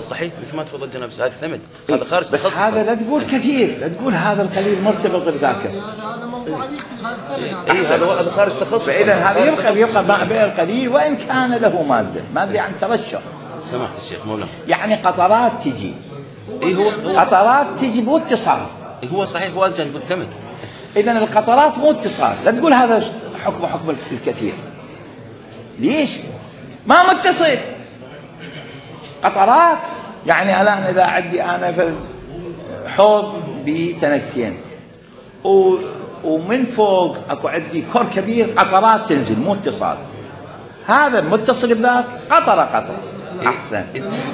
صحيح مثل ما تفضل جناب هذا ثمد، هذا خارج بس هذا لا تقول كثير، لا تقول هذا القليل مرتبط بذاك. هذا موضوع يختلف عن هذا خارج تخصص. فإذا هذا يبقى مع بيع القليل وإن كان له مادة يعني ترشح. سمحت الشيخ مولانا، يعني قطرات تجي، هو قطرات تجي مو اتصال. هو صحيح، هو الجانب الثمد. إذا القطرات مو اتصال، لا تقول هذا حكم الكثير. ليش؟ ما متصل. قطرات يعني الآن إذا عندي أنا في حوض بتنكتين ومن فوق أكو عندي كور كبير، قطرات تنزل مو اتصال. هذا متصل بذاك قطرة أحسن.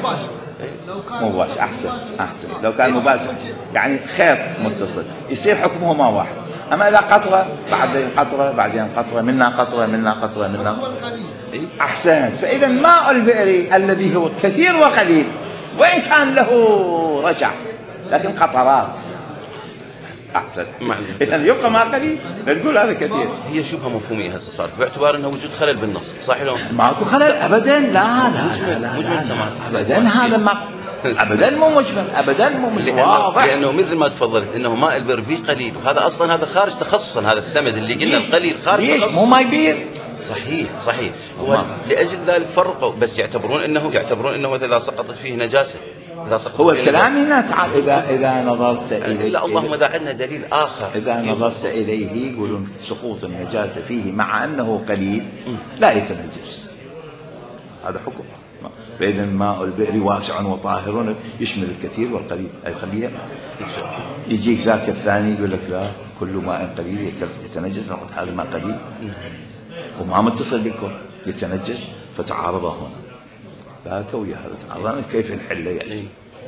مباشر أحسن لو كان مباشر يعني خيط متصل يصير حكمهما واحد. أما إذا قطرة بعدين قطرة بعدين قطرة منا قطرة منا قطرة منا أحسن. فإذا ماء البئر الذي هو كثير وقليل وإن كان له رجع لكن قطرات أحسن. إذا يبقى ماء قليل نقول هذا كثير. هي شبهة مفهومية هسه صارت باعتبار أنه وجود خلل بالنص، صحيح لو ماكو خلل أبدا. لا أبدا، هذا ما أبدا مو مجمل، أبدا مو واضح. لأنه مثل ما تفضلت أنه ماء البئر فيه قليل، وهذا أصلا هذا خارج تخصصا، هذا الثمد اللي قلنا القليل خارج ليش تخصص. مو ماء بير؟ صحيح لأجل ذلك فرقوا، بس يعتبرون أنه إذا سقطت فيه نجاسة، هو الكلام هنا تعال إذا نظرت إلا اللهم إذا عندنا دليل آخر إذا نظرت إليه يقولون سقوط النجاسة فيه مع أنه قليل لا يتنجس، هذا حكم. فإذا ماء البئر واسع وطاهر يشمل الكثير والقليل، أي خليها. يجيك ذاك الثاني يقول لك لا كل ماء قليل يتنجس، نقول هذا ماء قليل وما متصل بالكل يتنجس، فتعارض هنا ذاك ويا هذا تعارض، كيف نحله يعني؟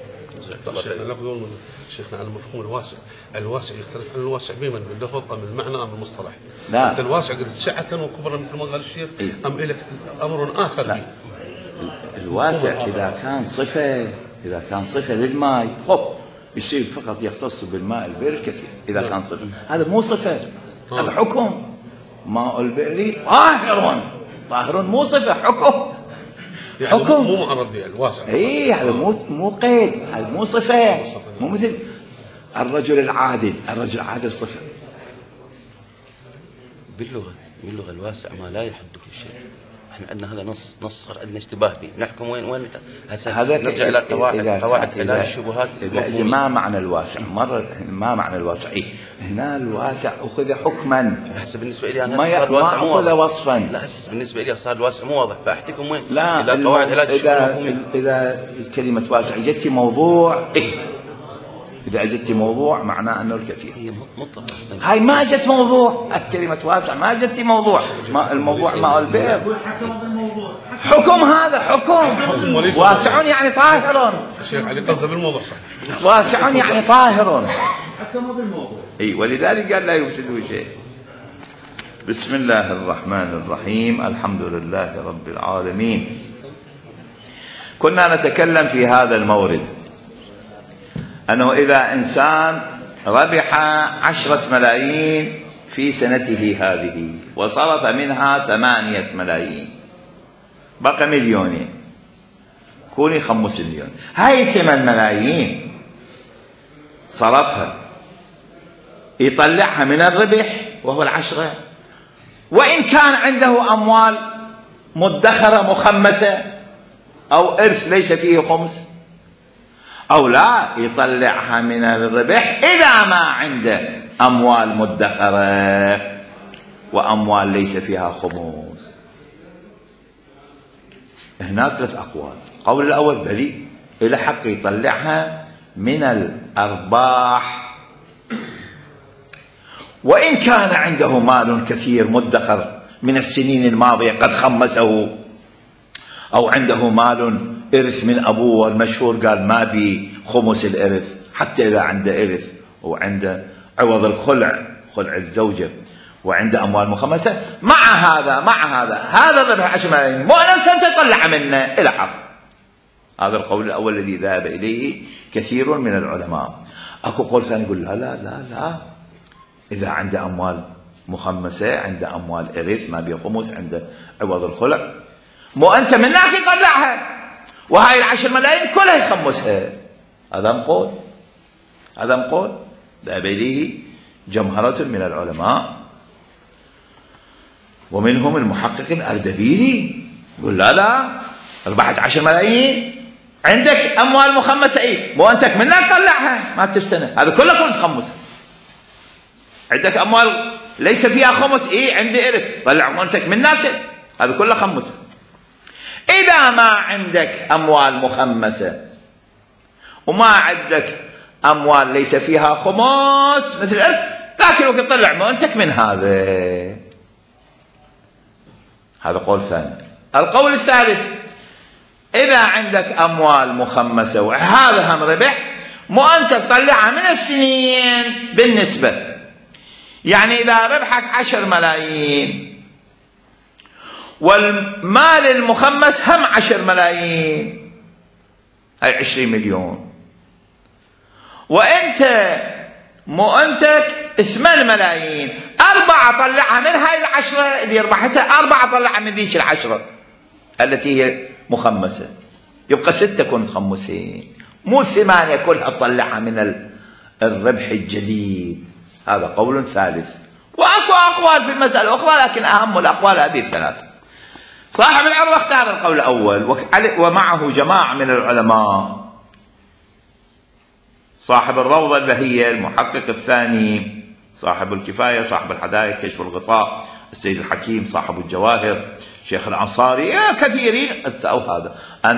لفظ شيخنا على المفهوم الواسع يختلف عن الواسع بمن باللفظ أم المعنى أم المصطلح؟ لا أنت الواسع قلت سعة وكبرا مثل ما قال الشيخ أم إلى أمر آخر؟ لا. الواسع إذا كان صفة للماء يصير فقط يختص بالماء البئر الكثير. إذا كان صفة هذا مو صفة، هذا حكم. ماء البئر طاهر مو صفة، حكم. يعني حكم مو معرض الواسع. هذا مو قيد، هذا مو صفة. مو مثل الرجل العادل صفة. باللغة الواسع ما لا يحده شيء. احنا عندنا هذا نص صار عندنا اشتباه به، نحكم وين هذا نرجع الى قواعد علاج الشبهات. ما معنى الواسع؟ ما معنى الواسع؟ هنا الواسع اخذ حكما. هسه بالنسبه لي انا صار الواسع مو واضح. وصفا لا هسه بالنسبه لي صار الواسع مو واضح، فاحتكم وين؟ لا الى قواعد علاج الشبهات. اذا كلمه واسع جت موضوع إذا أجت موضوع معناه أنه الكثير. هي مطلق. هاي ما جت موضوع، كلمة واسع ما جت موضوع. الموضوع ماء البئر حكم. هذا حكم. واسع يعني طاهر. الشيخ علي قصده بالموضوع صح. واسع يعني طاهر. حكم بالموضوع. ولذلك قال لا يفسده شيء. بسم الله الرحمن الرحيم. الحمد لله رب العالمين. كنا نتكلم في هذا المورد أنه إذا إنسان ربح 10 ملايين في سنته هذه وصرف منها 8 ملايين بقى 2,000,000 كوني 5 مليون. هاي 8 ملايين صرفها يطلعها من الربح وهو 10، وإن كان عنده أموال مدخرة مخمسة أو إرث ليس فيه خمس، أو لا يطلعها من الربح إذا ما عنده أموال مدخرة وأموال ليس فيها خمس. هنا 3 أقوال. القول الأول بلي إلى حق يطلعها من الأرباح وإن كان عنده مال كثير مدخر من السنين الماضية قد خمسه، أو عنده مال إرث من أبوه والمشهور قال ما بي خمس الإرث، حتى إذا عنده إرث وعنده عوض الخلع، خلع الزوجة، وعنده أموال مخمسة، مع هذا الربح 10 ملايين مو ننسى تطلع منه إلى حق. هذا القول الأول الذي ذهب إليه كثير من العلماء. أكو قول ثاني يقول لا لا لا لا، إذا عنده أموال مخمسة، عنده أموال إرث ما بي خمس، عنده عوض الخلع، مو أنت منك يطلعها، وهاي 10 ملايين كلها يخمسها. هذا مقول ذهب إليه جمهرة من العلماء، ومنهم المحقق الأردبيلي يقول لا ربحت 10 ملايين، عندك أموال مخمسة، مو أنتك منك تطلعها ما بتستنى، هذا كله كنت تخمسه. عندك أموال ليس فيها خمس، عندي إرث، طلع أموالك منك، هذا كله خمسه. إذا ما عندك أموال مخمسة وما عندك أموال ليس فيها خمس مثل الإرث، ذاك الوقت تطلع مالتك من هذا. هذا قول ثاني. القول الثالث، إذا عندك أموال مخمسة وهذا هم ربح، مو أنت تطلعها من السنين بالنسبة. يعني إذا ربحك 10 ملايين والمال المخمس هم 10 ملايين، هاي 20 مليون، وأنت مؤنتك 8 ملايين، 4 طلعها من هاي 10 اللي ربحتها، 4 طلعها من ذيك 10 التي هي مخمسة، يبقى 6 كنت تخمسين، مو 8 كلها تطلعها من الربح الجديد. هذا قول ثالث. وأكو أقوال في المسألة أخرى، لكن أهم الأقوال هذه الثلاثة. صاحب العروة اختار القول الأول، ومعه جماعة من العلماء. صاحب الروضة البهية، المحقق الثاني، صاحب الكفاية، صاحب الحدائق، كشف الغطاء، السيد الحكيم، صاحب الجواهر، شيخ الأنصاري، كثيرين اتأوا هذا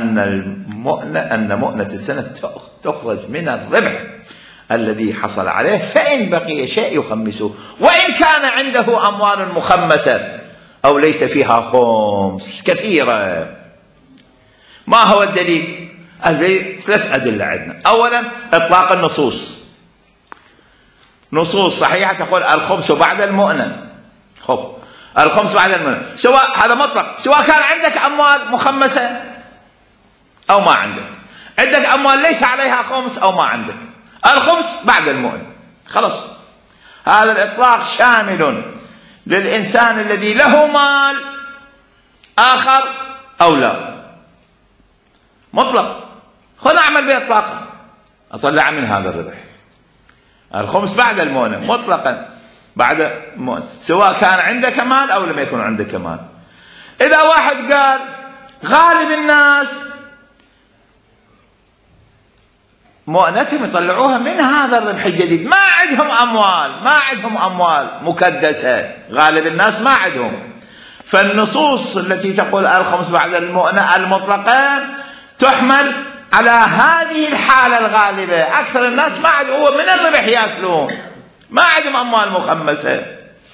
أن مؤنة السنة تخرج من الربح الذي حصل عليه، فإن بقي شيء يخمسه، وإن كان عنده أموال مخمسة أو ليس فيها خمس كثيرة. ما هو الدليل؟ الدليل 3 أدلة عندنا. أولا إطلاق النصوص، نصوص صحيحة تقول الخمس بعد المؤنة، الخمس بعد المؤنة، سواء هذا مطلق، سواء كان عندك أموال مخمسة أو ما عندك، عندك أموال ليس عليها خمس أو ما عندك، الخمس بعد المؤنة، خلاص. هذا الإطلاق شامل للإنسان الذي له مال آخر أو لا، مطلق. خلنا نعمل بإطلاقا، أطلع من هذا الربح. الخمس بعد المؤنة مطلقا، بعد المؤنة، سواء كان عندك مال أو لم يكن عندك مال. إذا واحد قال غالب الناس مؤنتهم يطلعوها من هذا الربح الجديد، ما عندهم أموال مكدسة، غالب الناس ما عندهم، فالنصوص التي تقول الخمس بعد المؤنة المطلقة تحمل على هذه الحالة الغالبة. أكثر الناس ما عندهم، هو من الربح يأكلون، ما عندهم أموال مخمسة.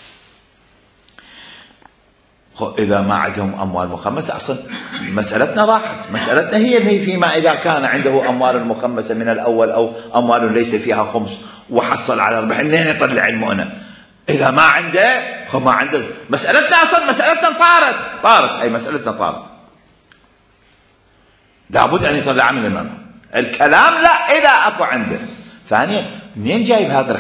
إذا ما عندهم أموال مخمسة أصلا مسألتنا راحت، مسألتنا هي فيما إذا كان عنده أموال مخمسة من الأول أو أموال ليس فيها خمس وحصل على الربح، منين يطلع المؤنة؟ إذا ما عنده، هو ما عنده، مسألتنا أصلا مسألتنا طارت، أي مسألتنا طارت، لابد أن يطلع من المنع. الكلام لا إذا أكو عنده. ثانيا، منين جايب هذا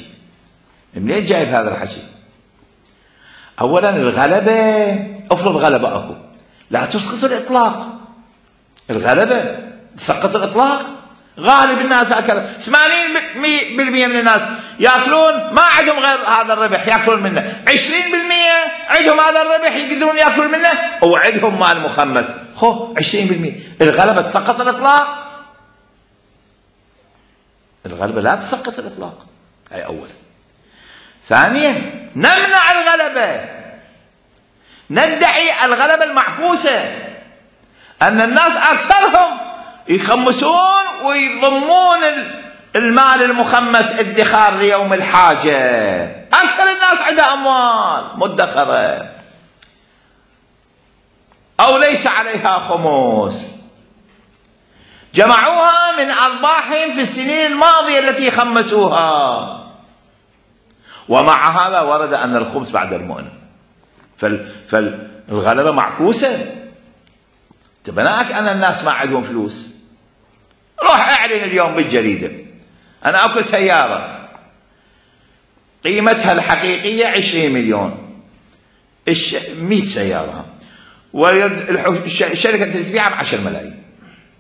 الحكي؟ أولا الغلبة، أفرض غلبة أكو، لا تسقط الإطلاق. الغلبة تسقط الإطلاق. غالب الناس أكل 80% من الناس يأكلون، ما عندهم غير هذا الربح يأكلون منه، 20% عندهم هذا الربح يقدرون يأكلون منه، وعندهم مال مخمس، 20%. الغلبة تسقط الإطلاق؟ الغلبة لا تسقط الإطلاق، هاي أولا. ثانيا، نمنع الغلبة، ندعي الغلبة المعكوسة، أن الناس أكثرهم يخمسون ويضمون المال المخمس ادخار ليوم الحاجة. أكثر الناس عندها أموال مدخرة أو ليس عليها خمس، جمعوها من أرباحهم في السنين الماضية التي خمسوها، ومع هذا ورد أن الخمس بعد المؤنة. فالغلبة معكوسة. تبناك أن الناس ما عندهم فلوس، روح أعلن اليوم بالجريدة أنا أكو سيارة قيمتها الحقيقية 20 مليون، 100 سيارة، والشركة تبيعها ب10 ملايين،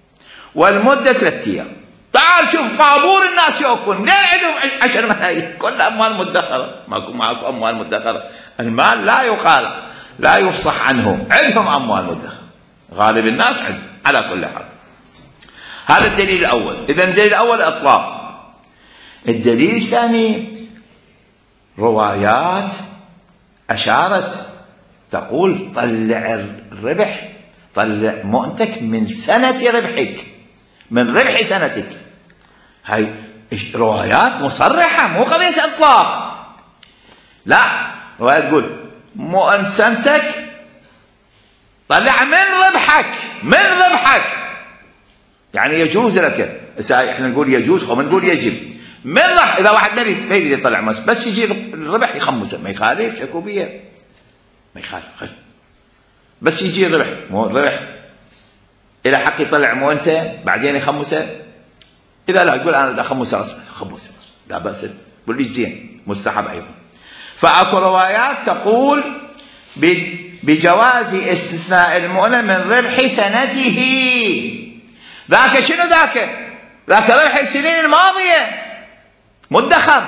والمدة 3 أيام. تعال شوف طابور الناس يأكلون، لين عندهم 10 ملايين، كل أموال مدخرة، ماكو أموال مدخرة. المال لا يقال، لا يفصح عنه، عندهم أموال مدخرة، غالب الناس عندهم على كل حال. هذا الدليل الأول. إذا الدليل الأول إطلاق. الدليل الثاني روايات أشارت تقول طلع الربح، طلع مؤنتك من سنة ربحك، من ربح سنتك. هاي روايات مصرحة، مو قضية إطلاق. لا، روايات تقول مؤن سنتك طلع من ربحك، من ربحك، يعني يجوز لك. احنا نقول يجوز او نقول يجب. من ربح، اذا واحد ما يريد يطلع مس، بس يجي الربح يخمسه، ما يخالف، شكو بيه، ما يخالف، بس يجي الربح، مو الربح الى حق يطلع مؤنته بعدين يخمسه. اذا لا يقول انا بدي اخمسه، خمسه لا باس، يقول لي زين، مستحب ايضا. فاكو روايات تقول بجواز استثناء المؤنة من ربح سنته. ذاك شنو ذاك؟ ذاك ربح السنين الماضية مدخر،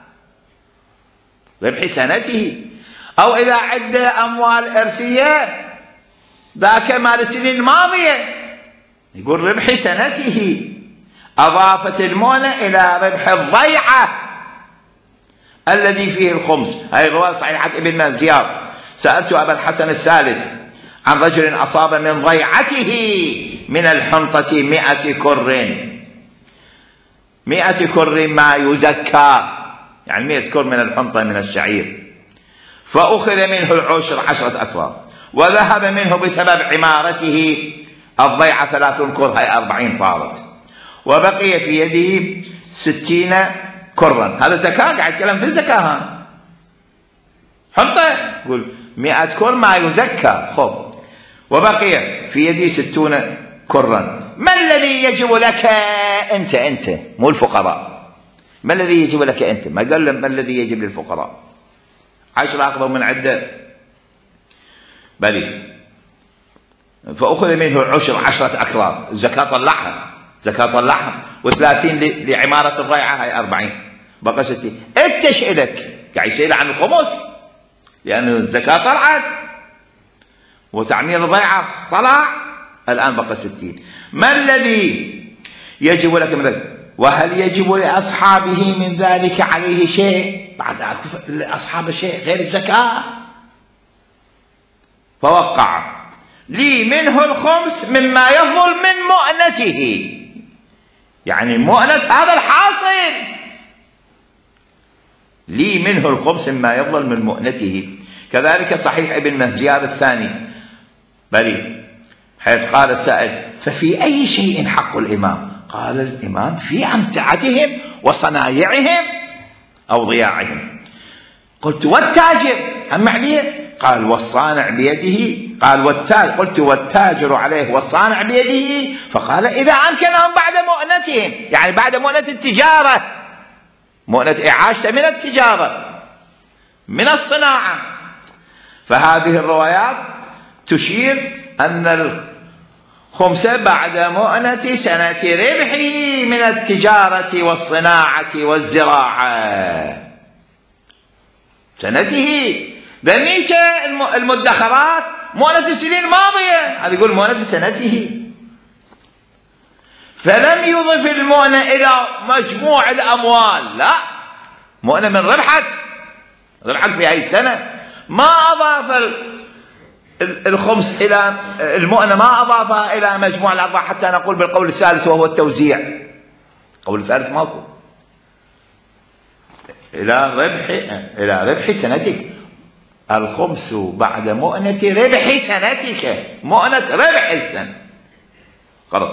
ربح سنته. أو إذا عنده أموال إرثية ذاك مال السنين الماضية، يقول ربح سنته. أضافت المؤنة إلى ربح الضيعة الذي فيه الخمس. هذه الرواية صحيحة ابن مازيار. سألت أبا الحسن الثالث عن رجل أصاب من ضيعته من الحنطة 100 كر، 100 كر ما يزكى، يعني 100 كر من الحنطة من الشعير، فأخذ منه العشر 10 أكوار، وذهب منه بسبب عمارته الضيعة 3 كر، هي 40 طارت، وبقي في يده 60 كرا. هذا زكاة، قاعد يتكلم في الزكاة. حنطة يقول 100 كر ما يزكى، خب، وبقي في يدي 60 كرا. ما الذي يجب لك أنت مو الفقراء، ما الذي يجب لك أنت؟ ما قال ما الذي يجب للفقراء. 10 أخذوا من عدة بلي، فأخذ منه العشر 10 أكرار، الزكاة طلعها، زكاة طلعها، و30 لعمارة الضيعة، هاي 40، بقى 60. أنت شئلك قاعد يسأل عن الخمس، لأن الزكاة طلعت وتعمير الضيعة طلع، الآن بقى 60. ما الذي يجب لك من ذلك؟ وهل يجب لأصحابه من ذلك عليه شيء؟ بعد أصحاب شيء غير الزكاة. فوقع لي منه الخمس مما يفضل من مؤنته، يعني مؤنة هذا الحاصل، لي منه الخمس مما يفضل من مؤنته. كذلك صحيح ابن مهزيار الثاني بلي، حيث قال السائل ففي أي شيء حق الإمام؟ قال الإمام في أمتعتهم وصنايعهم أو ضياعهم. قلت والتاجر هم عليه؟ قال والصانع بيده. قال والتاجر، قلت والتاجر عليه والصانع بيده. فقال إذا أمكنهم بعد مؤنتهم، يعني بعد مؤنة التجارة، مؤنة إعاشة من التجارة من الصناعة. فهذه الروايات تشير أن الخمس بعد مؤنة سنة ربحه من التجارة والصناعة والزراعة، سنته. ذنيك المدخرات مؤنة السنين الماضية، هذا يقول مؤنة سنته. فلم يضف المؤنة إلى مجموع الأموال، لا، مؤنة من ربحك في هذه السنة. ما أضاف الخمس إلى المؤنة، ما أضافها إلى مجموع الأرباح، حتى نقول بالقول الثالث وهو التوزيع. القول الثالث ماكو، إلى ربح سنتك. الخمس بعد مؤنة ربح سنتك، مؤنة ربح السنة، خلاص.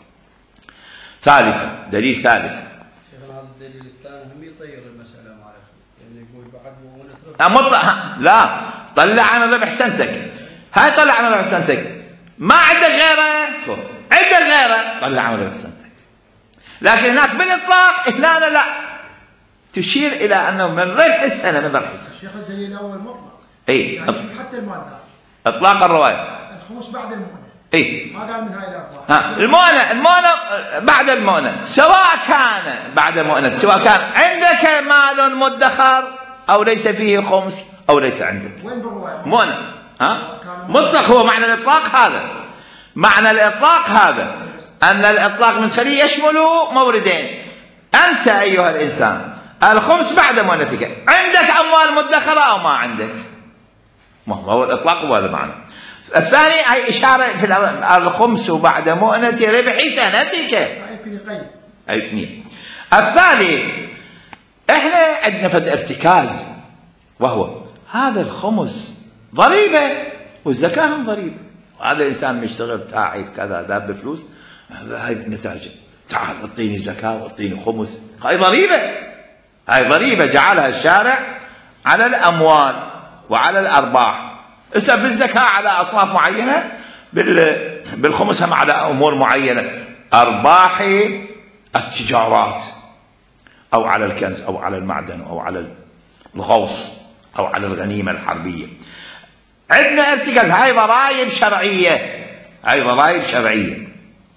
ثالثا، دليل ثالث. هذا الدليل الثاني هم يطير المسألة معرفة، يعني يقول بعد مؤنة ربح. لا، طلع عن ربح سنتك، هاي طلع عن ربح سنتك، ما عندك غيره، عندك غيره، طلع عن ربح سنتك. لكن هناك بالإطلاق، هنا لا، تشير إلى أنه من ربح السنة، من ربح السنة. شيخ الدليل الأول مطلق، إيه، يعني حتى المال إطلاق الرواية، الخمس بعد المؤنة. اي ما قال من هاي الأرباح. المؤنة بعد المؤنة، سواء كان بعد المؤنة، سواء كان عندك مال مدخر أو ليس فيه خمس أو ليس عندك. وين بالرواية؟ مؤنة مطلق، هو معنى الإطلاق هذا. معنى الإطلاق هذا أن الإطلاق من خليه يشمل موردين. أنت أيها الإنسان الخمس بعد مؤنتك، عندك أموال مدخرة أو ما عندك؟ ما هو الإطلاق هو هذا معنى. الثاني هي إشارة في الخمس بعد مؤنة ربح سنتك، أي اثنين. الثالث إحنا عندنا فد ارتكاز، وهو هذا الخمس ضريبة والزكاة هم ضريبة. هذا الإنسان مشتغل تاعي كذا داب بفلوس، هاي نتاجه، تعال اعطيني زكاة واعطيني خمس، هاي ضريبة. هاي ضريبة جعلها الشارع على الأموال وعلى الأرباح. إذا بالزكاة على أصناف معينة، بالخمس هم على أمور معينة، أرباح التجارات أو على الكنز أو على المعدن أو على الغوص أو على الغنيمة الحربية. عندنا ارتكاز، هاي ضرائب شرعية، هاي ضرائب شرعية.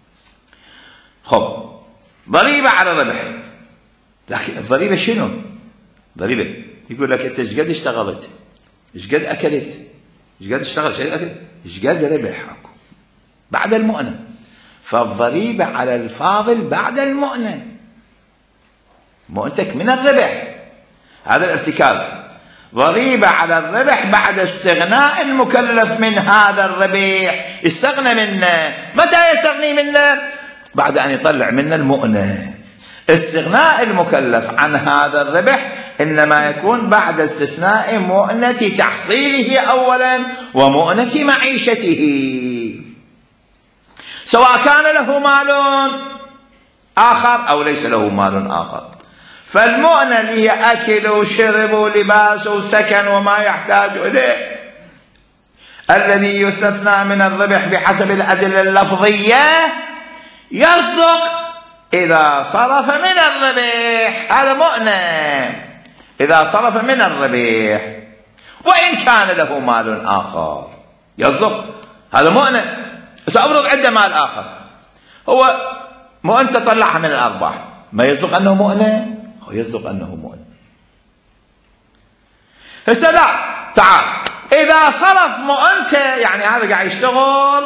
خب ضريبة على الربح، لكن الضريبة شنو؟ ضريبة يقول لك أنت ايش قد اشتغلت؟ ايش قد أكلت؟ ايش قد اشتغلت؟ ايش قد ربحك بعد المؤنة. فالضريبة على الفاضل بعد المؤنة، مؤنتك من الربح، هذا الارتكاز. ضريبة على الربح بعد استغناء المكلف من هذا الربح. يستغنى منه، متى يستغني منه؟ بعد أن يطلع منه المؤنة. استغناء المكلف عن هذا الربح إنما يكون بعد استثناء مؤنة تحصيله أولا ومؤنة معيشته، سواء كان له مال آخر أو ليس له مال آخر. فالمؤنة اللي هي أكل وشرب ولباس وسكن وما يحتاج إليه، الذي يستثنى من الربح بحسب الأدلة اللفظية، يصدق إذا صرف من الربح، هذا مؤنة إذا صرف من الربح، وإن كان له مال آخر يصدق، هذا مؤنة. سأفرض عنده مال آخر، هو مؤنة تطلعها من الأرباح، ما يصدق أنه مؤنة؟ هو يصدق أنه مؤنة. هسه لا، تعال إذا صرف مؤنته، يعني هذا قاعد يشتغل،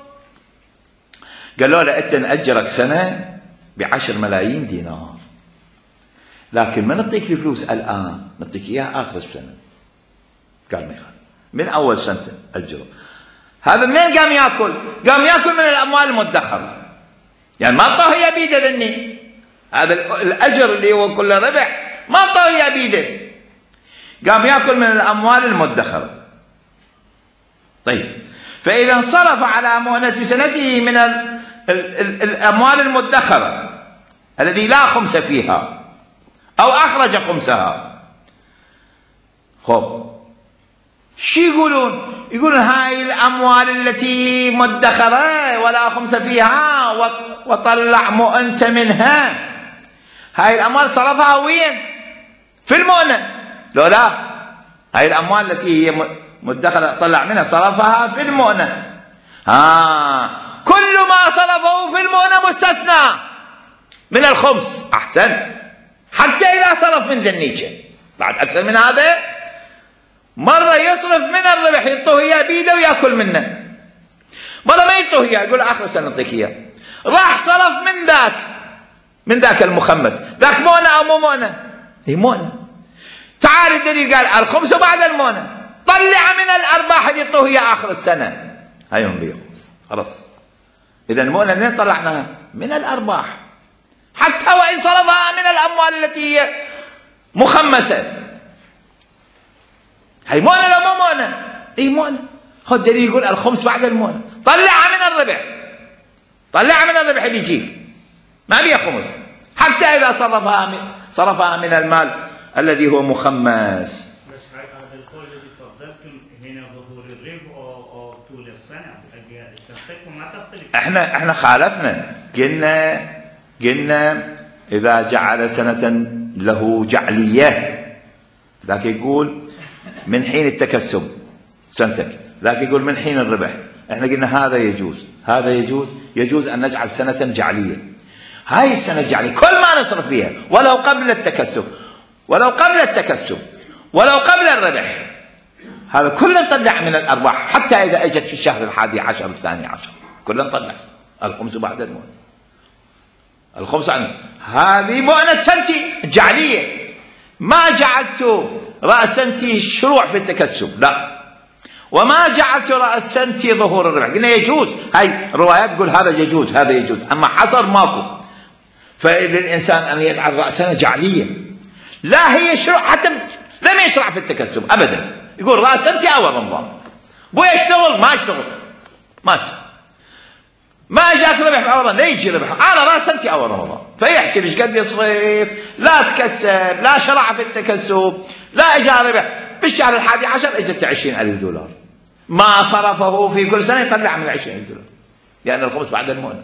قالوا له أنت نأجرك سنة ب10 ملايين دينار، لكن ما نعطيك الفلوس الآن، نعطيك إياها آخر السنة. قال ما يخالف، من أول سنة أجره. هذا منين قام يأكل؟ قام يأكل من الأموال المدخرة، يعني ما أعطوه إياه بيده ذني. هذا الأجر اللي هو كله ربح ما أعطوه إياه بيده، قام يأكل من الأموال المدخرة. طيب، فإذا انصرف على مؤنة سنته من الأموال المدخرة الذي لا خمس فيها أو أخرج خمسها، خب شو يقولون؟ يقولون هاي الأموال التي مدخرة ولا خمس فيها وطلع مؤنت منها، هاي الأموال صرفها وين؟ في المؤنة. لا، هاي الأموال التي هي مدخرة طلع منها صرفها في المؤنة. كل ما صرفه في المؤنة مستثنى من الخمس. أحسن، حتى إذا صرف من ذنيجة بعد أكثر من هذا، مرة يصرف من الربح يعطوه إياه بيده ويأكل منه، مرة ما يعطوه إياه، يقول آخر سنة نعطيك إياه. راح صرف من ذاك المخمس، ذاك مؤنة أو مو مؤنة؟ هي مؤنة. تعال الدليل قال الخمس بعد المؤنة، طلع من الأرباح اللي يعطوه إياه آخر السنة، هاي من بيخمس. خلاص، إذا المؤنة منين طلعناها؟ من الأرباح، حتى وإن صرفها من الأموال التي هي مخمسة. هي مؤنة لو مو مؤنة؟ اي مؤنة. خذ دليل يقول الخمس بعد المؤنة، طلعها من الربح، طلعها من الربح اللي يجيك، ما بيها خمس، حتى إذا صرفها من المال الذي هو مخمس. بس هذا القول الذي تفضلتم هنا ظهور الربح أو طول السنة، ما تختلف. احنا خالفنا، قلنا إذا جعل سنة له جعلية، ذاك يقول من حين التكسب سنتك، ذاك يقول من حين الربح. احنا قلنا هذا يجوز، هذا يجوز أن نجعل سنة جعلية. هاي السنة الجعلية كل ما نصرف بها ولو قبل التكسب ولو قبل الربح، هذا كله نطلع من الأرباح، حتى إذا أجت في الشهر 11 12 كله نطلع الخمس بعد المؤنة. الخمس هذه مؤنة سنتي جعلية، ما جعلت رأس سنتي شروع في التكسب، لا، وما جعلت رأس سنتي ظهور الربح. قلنا يجوز، هاي روايات تقول هذا يجوز هذا يجوز، أما حصر ماكو. فللإنسان أن يجعل رأسنا جعلية، لا هي شروع، حتى لم يشرع في التكسب أبدا، يقول رأس سنتي أول رمضان، بو يشتغل ما يشتغل ما جاك ربح رمضان، لا يجي ربح، أنا رأس سنتي أول رمضان، فيحسب ايش قد يصرف، لا تكسب، لا شرع في التكسب، لا إجا ربح. بالشهر 11 اجت 20,000 دولار، ما صرفه في كل سنة يطلع من 20,000 دولار، لأن الخمس بعد المؤنة.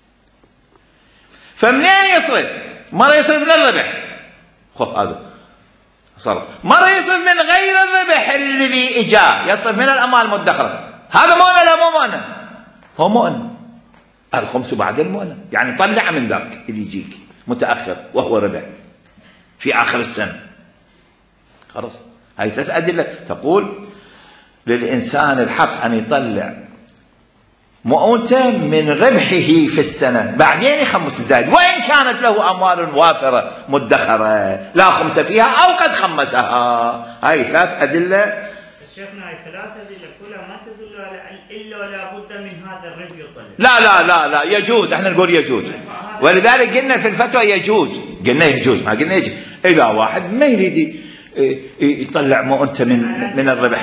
فمنين يصرف؟ مرة يصرف من الربح، هذا صرف، مرة يصرف من غير الربح الذي إجا، يصرف من الأموال المدخرة. هذا مؤنة لا مو مؤنة؟ هو مؤنة. الخمس بعد المؤنة، يعني طلع من ذاك اللي يجيك متأخر وهو ربح في آخر السنة. خلاص، هاي 3 أدلة تقول للإنسان الحق أن يطلع مؤونته من ربحه في السنة، بعدين يخمس الزائد، وإن كانت له أموال وافرة مدخرة لا خمس فيها أو قد خمسها. هاي 3 أدلة. شيخنا، هاي 3 أدلة كلها ما تدل على إلا ولا بد من هذا الربح يطلع. لا لا لا لا، يجوز، احنا نقول يجوز، ولذلك قلنا في الفتوى يجوز، قلنا يجوز، ما قلنا يجوز. إذا واحد ما يريد يطلع مؤونته من الربح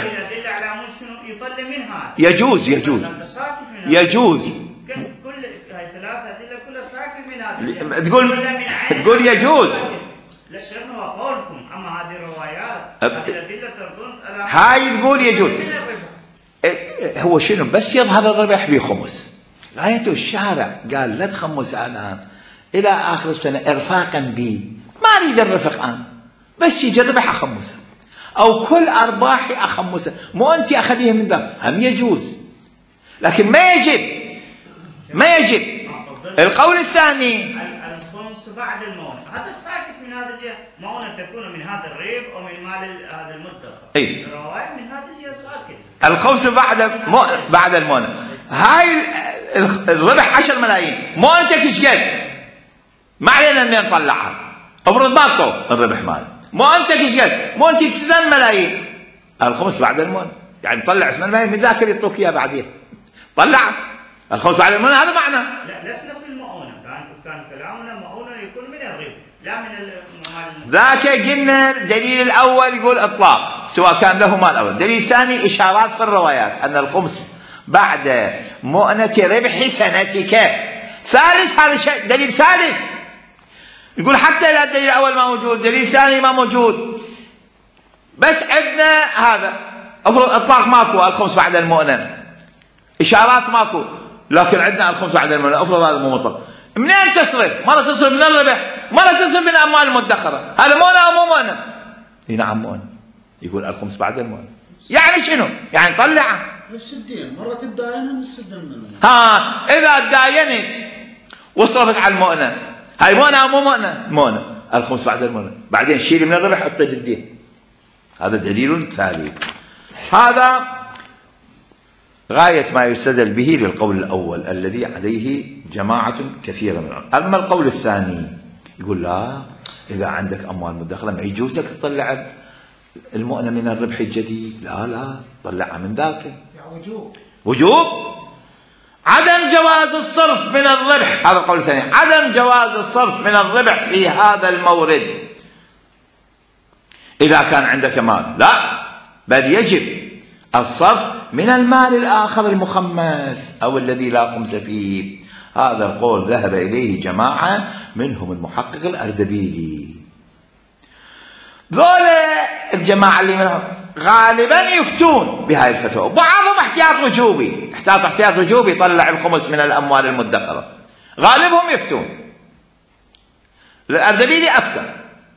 يجوز يجوز. كل هاي 3 أدلة كلها ساكت من هذا. تقول يجوز. لا شيخنا، هو قولكم، أما هذه الروايات هذه الأدلة تردون هاي تقول يجوز. هو شنو؟ بس يظهر الربح بخمس. غايته الشارع قال لا تخمس الآن إلى آخر السنة إرفاقا بي، ما أريد الرفق الآن، بس يجي الربح أخمسه، أو كل أرباحي أخمسه، مو أنت أخليها من ذا، هم يجوز، لكن ما يجب. القول الثاني الخمس بعد المؤونة، هذا ساكت من هذا الجهة، مؤونة تكون من هذا الريب أو من مال هذا المدخر. الرواية من هذا الجهة ساكت. الخمس بعد المؤونة. هاي الربح 10 ملايين، مؤونتك ايش قد؟ ما علينا ان نطلعها، افرض ما اعطوا الربح مال، مؤونتك ايش قد؟ مؤونتك 2 ملايين، الخمس بعد المؤونة، يعني طلع 2 ملايين من ذاك اللي يعطوك اياه بعدين، طلع الخمس بعد المؤونة. هذا معنى. لا، لسنا في المؤونة، كان كلامنا مؤونة يكون من الربح لا من ذاك. قلنا الدليل الأول يقول إطلاق سواء كان له مال أول، دليل ثاني إشارات في الروايات أن الخمس بعد مؤنة ربح سنتك. ثالث، هذا شيء دليل ثالث يقول حتى لا الدليل الأول ما موجود، دليل ثاني ما موجود، بس عندنا هذا. افرض إطلاق ماكو، الخمس بعد المؤنة، إشارات ماكو، لكن عندنا الخمس بعد المؤنة، افرض هذا مو مطلق. منين تصرف؟ مرة تصرف من الربح، مرة تصرف من الأموال المدخرة، هذا مؤنة أو مو مؤنة؟ نعم مؤنة. يقول الخمس بعد المؤنة، يعني شنو؟ يعني طلعه السدين، مرة تداينها من السدين منه. إذا تداينت وصرفت على المؤنة، هاي مؤنة أو مو مؤنة؟ مؤنة. الخمس بعد المؤنة، بعدين شيلي من الربح حطي للدين. هذا دليل ثالث. هذا غاية ما يستدل به للقول الأول الذي عليه جماعة كثيرة من العلماء. أما القول الثاني يقول لا، إذا عندك أموال مدخرة ما يجوز لك تطلع المؤنة من الربح الجديد، لا طلعها من ذاك. وجوب عدم جواز الصرف من الربح، هذا القول الثاني، عدم جواز الصرف من الربح في هذا المورد إذا كان عندك مال، لا، بل يجب الصرف من المال الآخر المخمس أو الذي لا خمس فيه. هذا القول ذهب إليه جماعة منهم المحقق الأردبيلي. ذولا الجماعة اللي منهم غالبا يفتون بهاي الفتوى، بعضهم احتياط وجوبي يطلع الخمس من الأموال المدخرة، غالبهم يفتون. الأردبيلي أفتى.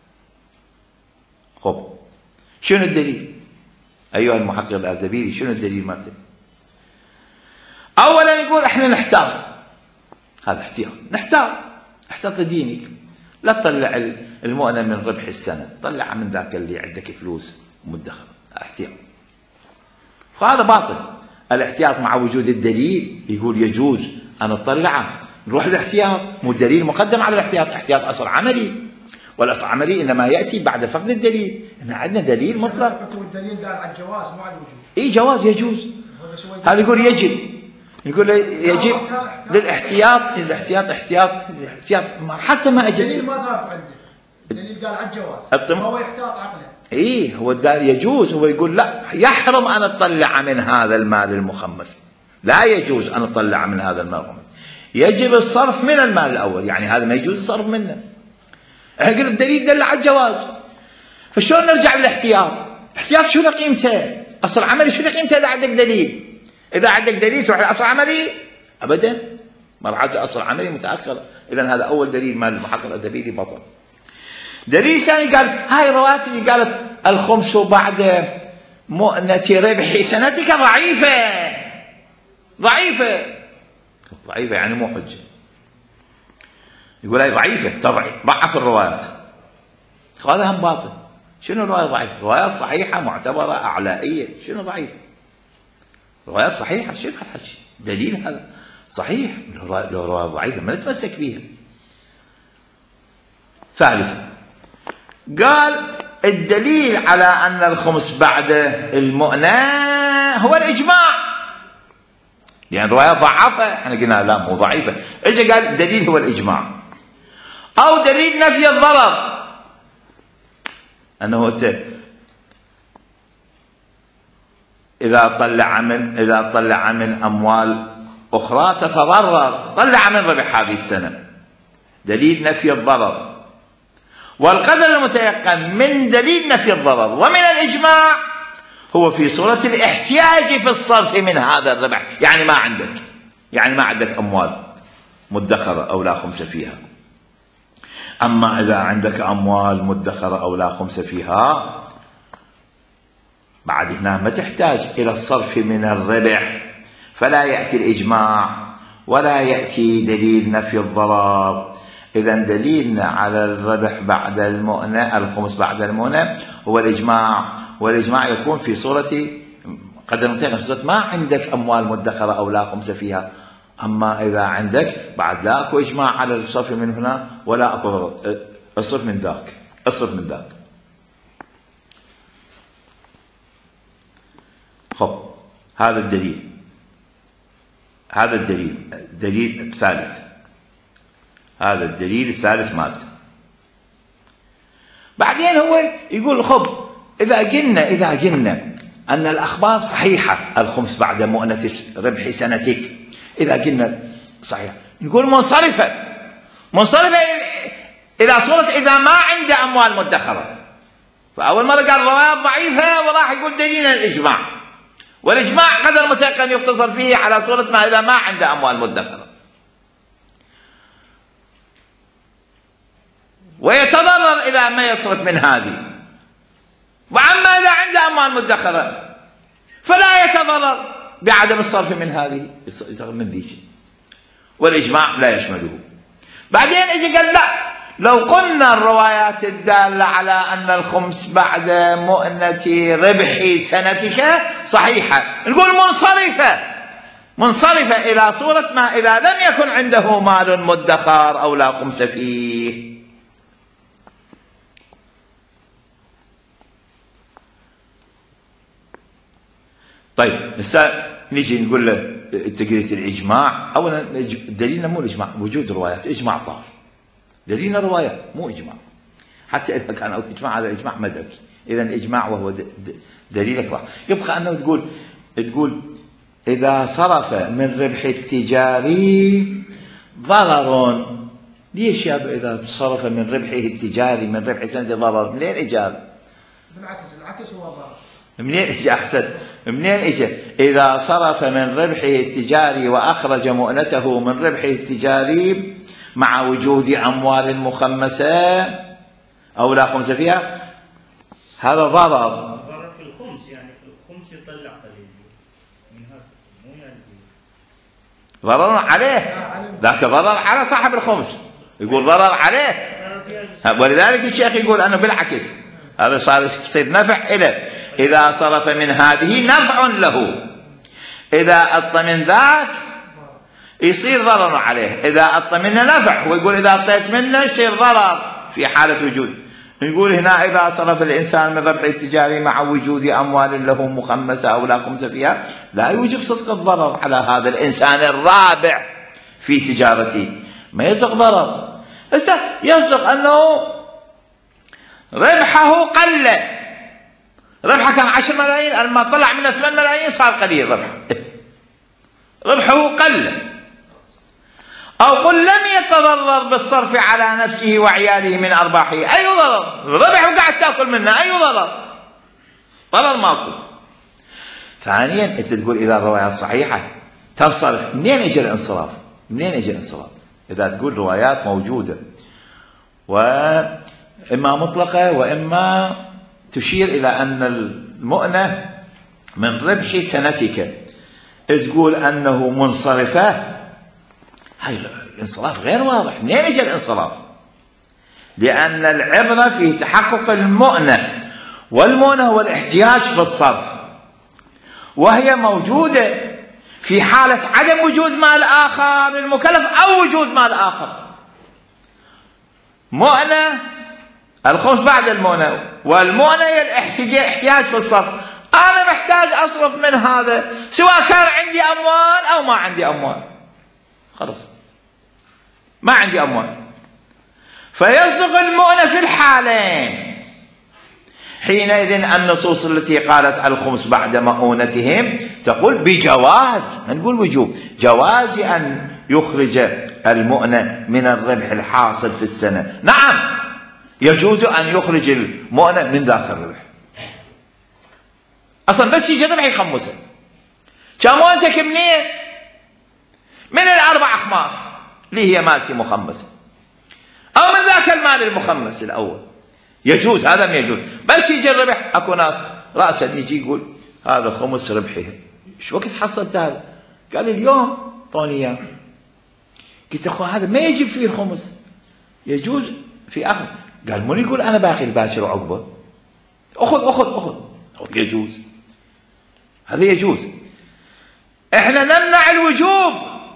خب شنو الدليل أيها المحقق الأردبيلي؟ شنو الدليل مالته؟ أولا يقول احنا نحتاط، هذا احتياط، احتاط لدينك، لا تطلع المؤنة من ربح السنة، طلع من ذاك اللي عندك فلوس مدخر، احتياط. فهذا باطل. الاحتياط مع وجود الدليل يقول يجوز أن أطلعه، نروح للاحتياط، مو الدليل مقدم على الاحتياط، احتياط أصل عملي، والأصل العملي إنما يأتي بعد فقد الدليل. إحنا عندنا دليل مطلق. الدليل دال على الجواز مو على الوجوب. إي جواز يجوز. هذا يقول يجب، يقول يجب للاحتياط، الاحتياط حتى ما أجت. الدليل ما ثابت عنده، الدليل قال على الجواز، هو يحتاط عقله. إيه هو يجوز، هو يقول لا يحرم أن أطلع من هذا المال المخمس، لا يجوز أن أطلع من هذا المال المخمس، يجب الصرف من المال الأول، يعني هذا ما يجوز الصرف منه. احنا قلنا الدليل دل على الجواز، فشلون نرجع للاحتياط؟ الاحتياط شو له قيمته؟ أصل عملي شو له قيمته إذا عندك دليل؟ إذا عندك دليل تروح لأصل عملي؟ أبدا، مرعاة أصل عملي متأخر. إذا هذا أول دليل مال المحقق الأدبي بطل. دليل ثاني قال هاي الروايات اللي قالت الخمس بعد مؤنة ربح سنتك ضعيفة يعني مو حجة. يقول هاي ضعيفة، ضعف الروايات، هذا هم باطل. شنو الرواية ضعيفة؟ روايات صحيحة معتبرة أعلائية، شنو ضعيفة؟ روايات صحيحة، شنو الحكي؟ دليل هذا صحيح، لو رواية ضعيفة ما نتمسك بها. ثالثا قال الدليل على أن الخمس بعد المؤنة هو الإجماع، لأن الرواية ضعفة، احنا قلنا لا مو ضعيفة، إجا قال الدليل هو الإجماع، أو دليل نفي الضرر، أنه إذا طلع من أموال أخرى تتضرر، طلع من ربح هذه السنة، دليل نفي الضرر. والقدر المتيقن من دليل نفي الضرر ومن الإجماع هو في صورة الاحتياج في الصرف من هذا الربح، يعني ما عندك أموال مدخرة أو لا خمس فيها. أما إذا عندك أموال مدخرة أو لا خمس فيها، بعد هنا ما تحتاج إلى الصرف من الربح، فلا يأتي الإجماع ولا يأتي دليل نفي الضرر. إذا دليلنا على الربح بعد المؤنة، الخمس بعد المؤنة، هو الإجماع، والإجماع يكون في صورة قدر متيقن، في صورة ما عندك أموال مدخرة أو لا خمس فيها. أما إذا عندك بعد لا أكو إجماع على الصرف من هنا ولا أكو الصرف من ذاك. خب هذا الدليل، الدليل الثالث، هذا الدليل الثالث مالته. بعدين هو يقول خب إذا قلنا أن الأخبار صحيحة، الخمس بعد مؤنة ربح سنتك، إذا قلنا صحيح، يقول منصرفة إلى صورة إذا ما عنده أموال مدخرة. فأول مرة قال روايات ضعيفة وراح يقول دليلنا الإجماع، والإجماع قدر متيقن يختصر فيه على صورة ما إذا ما عنده أموال مدخرة، ويتضرر إذا ما يصرف من هذه. وعما إذا عنده أموال مدخرة فلا يتضرر بعدم الصرف من هذه، من ذي شيء، والإجماع لا يشمله. بعدين اجى قال لا، لو قلنا الروايات الدالة على أن الخمس بعد مؤنة ربح سنتك صحيحة، نقول منصرفة إلى صورة ما إذا لم يكن عنده مال مدخر أو لا خمس فيه. طيب هسه نجي نقول له تقرية الإجماع. أولا دليلنا مو الإجماع، وجود روايات، إجماع طار، دليلنا روايات مو إجماع. حتى إذا كان إجماع هذا إجماع مدركي، إذا الإجماع وهو دليلك راح يبقى أنه تقول إذا صرف من ربح التجاري ضرر. ليش يا إذا صرف من ربحه التجاري من ربح سنة ضرر؟ منين إجاب؟ بالعكس هو ضرر. منين إجا أحسن؟ منين إجا؟ إذا صرف من ربحه التجاري وأخرج مؤنته من ربحه التجاري مع وجود أموال مخمسة أو لا خمس فيها، هذا ضرر. ضرر في الخمس، يعني في الخمس يطلع قليل من هذا، مو يعني ضرر عليه، ذاك ضرر على صاحب الخمس، يقول ضرر عليه. ولذلك الشيخ يقول أنه بالعكس هذا صار يصير نفع إليه إذا صرف من هذه نفع له، إذا أعطى من ذاك يصير ضرر عليه، إذا أعطى منه نفع، ويقول إذا أعطيت منه يصير ضرر في حالة وجود. يقول هنا إذا صرف الإنسان من ربح التجاري مع وجود أموال له مخمسة أو لا خمس فيها لا يوجب صدق الضرر على هذا الإنسان الرابع في تجارته، ما يصدق ضرر. يصدق أنه ربحه قل، ربحه كان 10 ملايين، لما طلع منه 8 ملايين صار قليل ربحه قل. أو قل لم يتضرر بالصرف على نفسه وعياله من أرباحه، أي ضرر؟ ربح وقاعد تأكل منه، أي ضرر؟ ضرر ماكو. ثانيا أنت تقول إذا الروايات صحيحة تنصرف، منين يجي الانصراف؟ منين يجي الانصراف؟ إذا تقول روايات موجودة وإما مطلقة وإما تشير إلى أن المؤنة من ربح سنتك، تقول أنه منصرفة، هاي الانصراف غير واضح. منين يجي الانصراف؟ لأن العبرة في تحقق المؤنة، والمؤنة هو الاحتياج في الصرف، وهي موجودة في حالة عدم وجود مال آخر للمكلف أو وجود مال آخر. مؤنة الخمس بعد المؤنة، والمؤنة هي الاحتياج في الصرف. أنا محتاج أصرف من هذا سواء كان عندي أموال أو ما عندي أموال، خلاص ما عندي أموال، فيصدق المؤنة في الحالين. حينئذ النصوص التي قالت الخمس بعد مؤونتهم تقول بجواز، ما نقول وجوب، جواز أن يخرج المؤنة من الربح الحاصل في السنة. نعم يجوز أن يخرج المؤنة من ذاك الربح، أصلا بس يجي الربح يخمسه. كان مؤنتك منين؟ من ال4 أخماس اللي هي مالتي مخمسة، أو من ذاك المال المخمس الأول، يجوز. هذا ما يجوز. بس يجي الربح، أكو ناس رأسا يجي يقول هذا خمس ربحي، شو وقت حصلت هذا؟ قال اليوم طوني إياه. قلت أخو هذا ما يجب فيه الخمس، يجوز في آخر. قال من يقول أنا باقي الباكر وعقبه، أخذ يجوز، هذا يجوز. إحنا نمنع الوجوب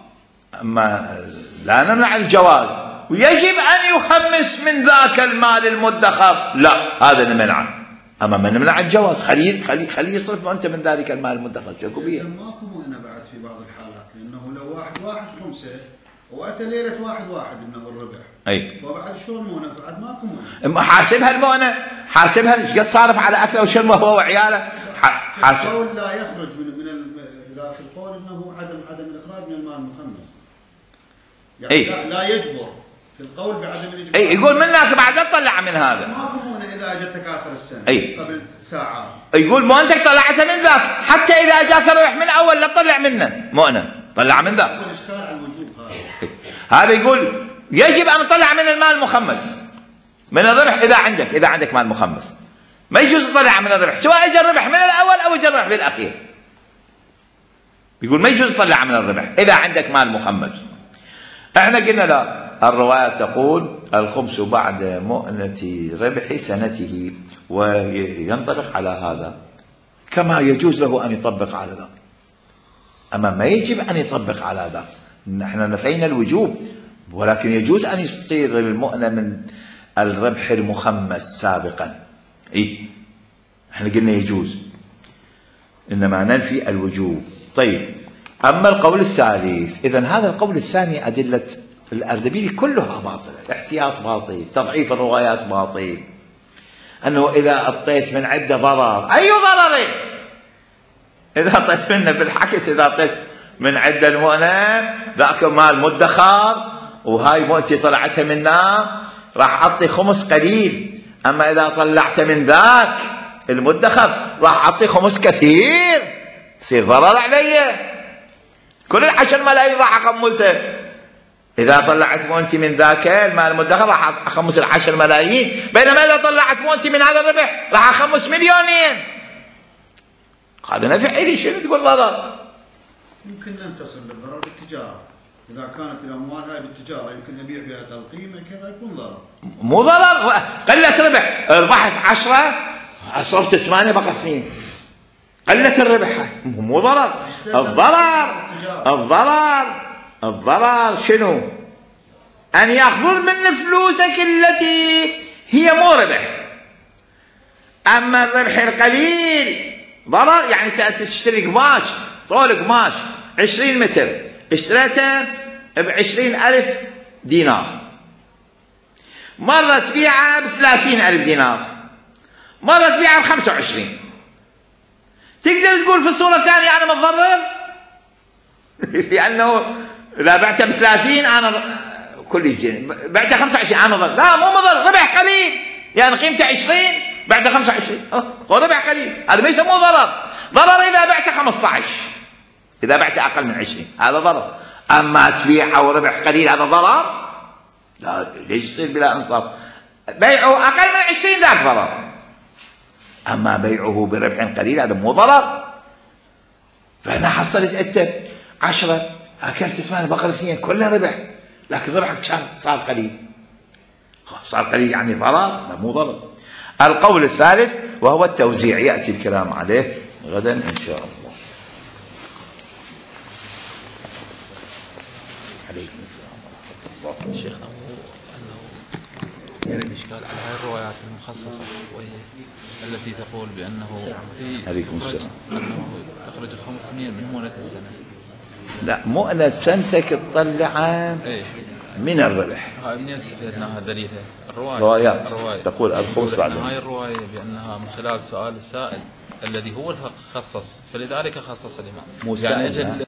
أما لا نمنع الجواز. ويجب أن يخمس من ذاك المال المدخر، لا هذا نمنعه. أما ما نمنع الجواز، خليه يصرف أنت من ذلك المال المدخر. شو بيه؟ ماكو مؤنة بعد في بعض الحالات، لأنه لو واحد خمسة وأتى ليلة واحد إنه الربح، أي فبعد شلون مؤنة؟ بعد ماكو مؤنة. حاسبها المؤنة، حاسبها ايش قد صارف على أكله وشربه هو وعياله. حاسب. القول لا يخرج إذا في القول إنه عدم الإخراج من المال المخمس، يعني أي. لا يجبر في القول بعدم الإجبار. أي يقول منك بعد تطلع من هذا. ماكو مؤنة إذا أجتك آخر السنة. أي. قبل ساعات. يقول مؤنتك طلعتها من ذاك، حتى إذا أجاك الربح من أول لا تطلع منه مؤنة، طلع من ذاك. الإشكال على الوجوب هذا يقول يجب أن تطلع من المال المخمس من الربح. إذا عندك مال مخمس ما يجوز تطلع من الربح، سواء اجى الربح من الأول أو اجى الربح بالأخير. يقول ما يجوز تطلع من الربح إذا عندك مال مخمس. احنا قلنا لا، الرواية تقول الخمس بعد مؤنة ربح سنته، وينطبق على هذا كما يجوز له أن يطبق على ذا، أما ما يجب أن يطبق على ذا. نحن نفينا الوجوب، ولكن يجوز أن يصير المؤنة من الربح المخمس سابقا. احنا قلنا يجوز، إنما ننفي الوجوب. طيب أما القول الثالث، إذن هذا القول الثاني أدلة الأردبيلي كلها باطلة، الاحتياط باطل، تضعيف الروايات باطل، أنه إذا أعطيت من عدة ضرر، أي ضرر؟ إذا أعطيت منه بالعكس، إذا أعطيت من عدة المؤنة ذاك مال مدخر وهاي مؤنتي طلعتها منه راح أعطي خمس قليل، أما إذا طلعت من ذاك المدخر راح أعطي خمس كثير، يصير ضرر علي، كل 10 ملايين راح أخمسه. إذا طلعت مؤنتي من ذاك المال المدخر راح أخمس 10 ملايين، بينما إذا طلعت مؤنتي من هذا الربح راح أخمس 2 مليون. هذا نفع إلي، شنو تقول ضرر؟ يمكن أن تصل للضرر بالتجارة. إذا كانت الأموال هاي بالتجارة يمكن نبيع بها تلقيمة كذا يكون ضرر. مو ضرر، قلة ربح. ربحت 10 صرفت 8 بقى 2. قلة الربح مو ضرر. الضرر شنو؟ أن يأخذون من فلوسك التي هي مو ربح. أما الربح القليل ضرر. يعني تشتري قماش، طول قماش 20 متر اشتريته ب20,000 دينار، مرة تبيعه ب30,000 دينار، مرة تبيعه ب25. تقدر تقول في الصورة الثانية أنا متضرر؟ لأنه إذا بعته ب30 أنا كل شيء، بعته 25 أنا مضر. لا مو مضر، ربح قليل. يعني قيمته 20 بعته 25 هو ربح قليل، هذا ما يسموه ضرر. ضرر إذا بعته 15، إذا بعته أقل من 20 هذا ضرر. أما تبيعه وربح قليل هذا ضرر؟ لا، ليش يصير بلا إنصاف؟ بيعه أقل من 20 ذاك ضرر، أما بيعه بربح قليل هذا مو ضرر. فأنا حصلت أنت 10 أكلت 8 بقر 2 كلها ربح، لكن ربحك صار قليل. صار قليل يعني ضرر؟ لا مو ضرر. القول الثالث وهو التوزيع، يأتي الكلام عليه غدا إن شاء الله. عليكم السلام ورحمة الله. شيخنا أنه يريد إشكال على هذه الروايات المخصصة وهي التي تقول بأنه عليكم السلام أنه تخرج ال5 من مؤنة السنة. لا، مؤنة سنتك تطلعها من الربح. منين استفدنا دليلها؟ روايات تقول الخمس بعد. هاي الرواية بأنها من خلال سؤال السائل الذي هو الخصص، فلذلك خصص الإمام. مو سائل.